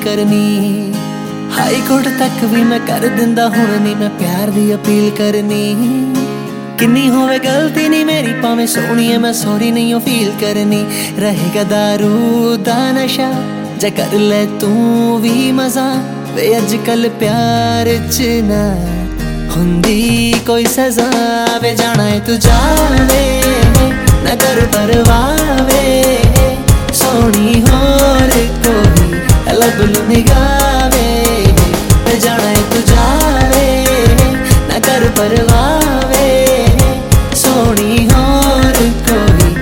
करनी। High court तक भी मैं कर दिंदा हुण नी मैं प्यार दी अपील करनी। किन्नी होवे गलती नी मेरी भावें सोहणीए मैं सॉरी नहीं फील करनी। रहेगा दारू दा नशा जा कर ले तू भी मजा वे अजकल प्यार च ना हुंदी कोई सजा वे जाना है तू जावे ना कर परवाह वे सोहनी होर कोई लब लू निगावे वे जाना है तू जावे ना कर परवाह